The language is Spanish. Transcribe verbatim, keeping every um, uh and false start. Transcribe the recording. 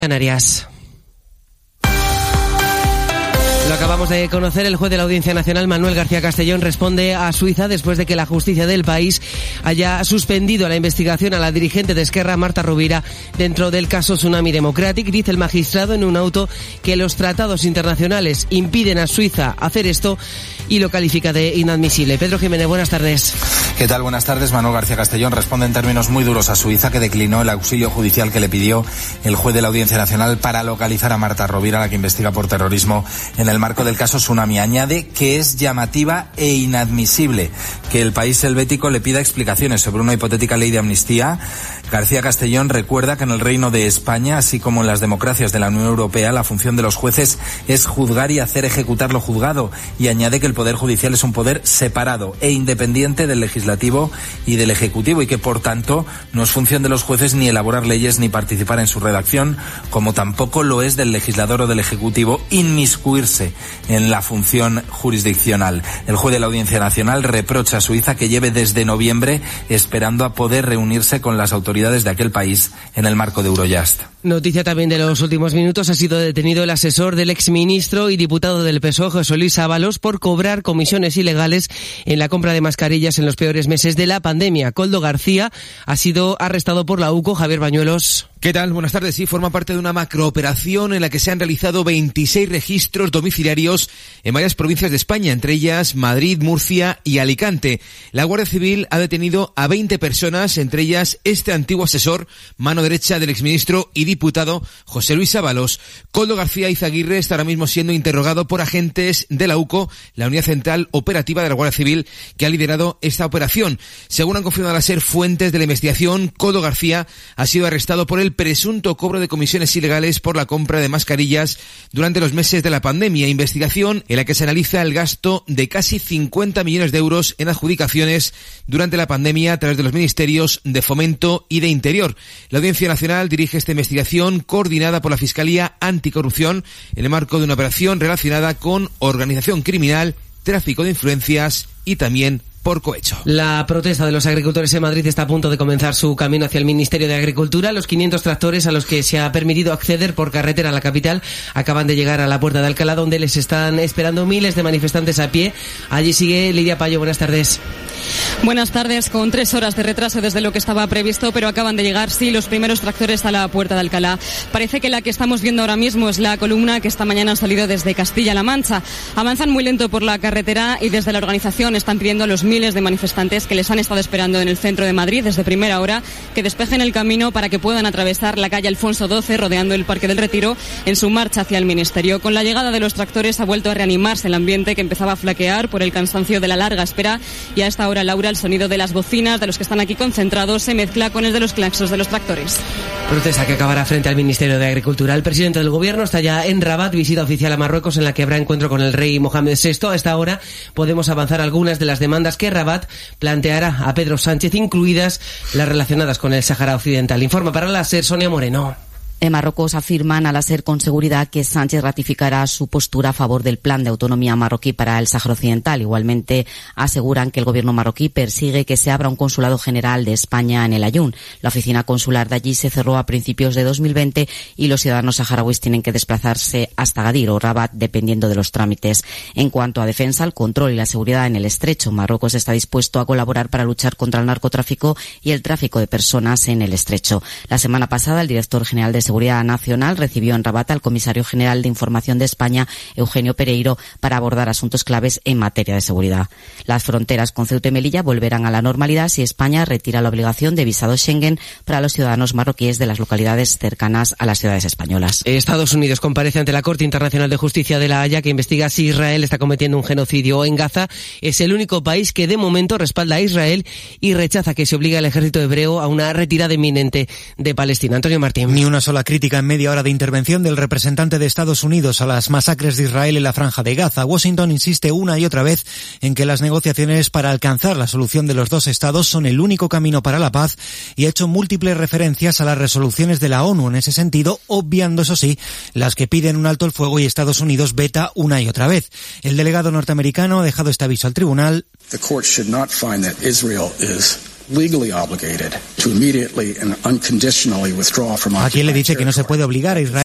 Canarias. Lo acabamos de conocer, el juez de la Audiencia Nacional, Manuel García Castellón, responde a Suiza después de que la justicia del país haya suspendido la investigación a la dirigente de Esquerra, Marta Rovira, dentro del caso Tsunami Democratic. Dice el magistrado en un auto que los tratados internacionales impiden a Suiza hacer esto y lo califica de inadmisible. Pedro Jiménez, buenas tardes. ¿Qué tal? Buenas tardes. Manuel García Castellón responde en términos muy duros a Suiza, que declinó el auxilio judicial que le pidió el juez de la Audiencia Nacional para localizar a Marta Rovira, la que investiga por terrorismo en el marco del caso Tsunami. Añade que es llamativa e inadmisible que el país helvético le pida explicaciones sobre una hipotética ley de amnistía. García Castellón recuerda que en el Reino de España, así como en las democracias de la Unión Europea, la función de los jueces es juzgar y hacer ejecutar lo juzgado, y añade que el Poder Judicial es un poder separado e independiente del Legislativo y del Ejecutivo, y que por tanto no es función de los jueces ni elaborar leyes ni participar en su redacción, como tampoco lo es del legislador o del Ejecutivo inmiscuirse en la función jurisdiccional. El juez de la Audiencia Nacional reprocha a Suiza que lleve desde noviembre esperando a poder reunirse con las autoridades de aquel país en el marco de Eurojust. Noticia también de los últimos minutos: ha sido detenido el asesor del exministro y diputado del P S O E, José Luis Ábalos, por cobrar comisiones ilegales en la compra de mascarillas en los peores meses de la pandemia. Koldo García ha sido arrestado por la U C O. Javier Bañuelos. ¿Qué tal? Buenas tardes. Sí, forma parte de una macrooperación en la que se han realizado veintiséis registros domiciliarios en varias provincias de España, entre ellas Madrid, Murcia y Alicante. La Guardia Civil ha detenido a veinte personas, entre ellas este antiguo asesor, mano derecha del exministro y diputado José Luis Ábalos. Koldo García Izaguirre está ahora mismo siendo interrogado por agentes de la U C O, la Unidad Central Operativa de la Guardia Civil, que ha liderado esta operación. Según han confirmado a ser fuentes de la investigación, Koldo García ha sido arrestado por el presunto cobro de comisiones ilegales por la compra de mascarillas durante los meses de la pandemia. Investigación en la que se analiza el gasto de casi cincuenta millones de euros en adjudicaciones durante la pandemia a través de los ministerios de Fomento y de Interior. La Audiencia Nacional dirige esta investigación coordinada por la Fiscalía Anticorrupción en el marco de una operación relacionada con organización criminal, tráfico de influencias y también por cohecho. La protesta de los agricultores en Madrid está a punto de comenzar su camino hacia el Ministerio de Agricultura. Los quinientos tractores a los que se ha permitido acceder por carretera a la capital acaban de llegar a la Puerta de Alcalá, donde les están esperando miles de manifestantes a pie. Allí sigue Lidia Payo. Buenas tardes. Buenas tardes. Con tres horas de retraso desde lo que estaba previsto, pero acaban de llegar, sí, los primeros tractores a la Puerta de Alcalá. Parece que la que estamos viendo ahora mismo es la columna que esta mañana ha salido desde Castilla-La Mancha. Avanzan muy lento por la carretera y desde la organización están pidiendo a los miles de manifestantes que les han estado esperando en el centro de Madrid desde primera hora que despejen el camino para que puedan atravesar la calle Alfonso doce rodeando el Parque del Retiro en su marcha hacia el Ministerio. Con la llegada de los tractores ha vuelto a reanimarse el ambiente que empezaba a flaquear por el cansancio de la larga espera, y a esta hora, Laura, el sonido de las bocinas de los que están aquí concentrados se mezcla con el de los claxons de los tractores. Protesta que acabará frente al Ministerio de Agricultura. El presidente del Gobierno está ya en Rabat, visita oficial a Marruecos en la que habrá encuentro con el rey Mohamed sexto. A esta hora podemos avanzar algunas de las demandas que Rabat planteará a Pedro Sánchez, incluidas las relacionadas con el Sáhara Occidental. Informa para la SER Sonia Moreno. En Marruecos afirman a la SER con seguridad que Sánchez ratificará su postura a favor del plan de autonomía marroquí para el Sáhara Occidental. Igualmente aseguran que el gobierno marroquí persigue que se abra un consulado general de España en el Aaiún. La oficina consular de allí se cerró a principios de dos mil veinte y los ciudadanos saharauis tienen que desplazarse hasta Agadir o Rabat dependiendo de los trámites. En cuanto a defensa, el control y la seguridad en el estrecho, Marruecos está dispuesto a colaborar para luchar contra el narcotráfico y el tráfico de personas en el estrecho. La semana pasada, el director general de Seguridad Nacional recibió en Rabat al comisario general de Información de España, Eugenio Pereiro, para abordar asuntos claves en materia de seguridad. Las fronteras con Ceuta y Melilla volverán a la normalidad si España retira la obligación de visado Schengen para los ciudadanos marroquíes de las localidades cercanas a las ciudades españolas. Estados Unidos comparece ante la Corte Internacional de Justicia de La Haya, que investiga si Israel está cometiendo un genocidio en Gaza. Es el único país que de momento respalda a Israel y rechaza que se obligue al ejército hebreo a una retirada inminente de Palestina. Antonio Martín. Ni una sola crítica en media hora de intervención del representante de Estados Unidos a las masacres de Israel en la Franja de Gaza. Washington insiste una y otra vez en que las negociaciones para alcanzar la solución de los dos estados son el único camino para la paz y ha hecho múltiples referencias a las resoluciones de la ONU en ese sentido, obviando, eso sí, las que piden un alto el fuego y Estados Unidos veta una y otra vez. El delegado norteamericano ha dejado este aviso al tribunal. The court should not find that Israel is ¿A quién le dice que no se puede obligar a Israel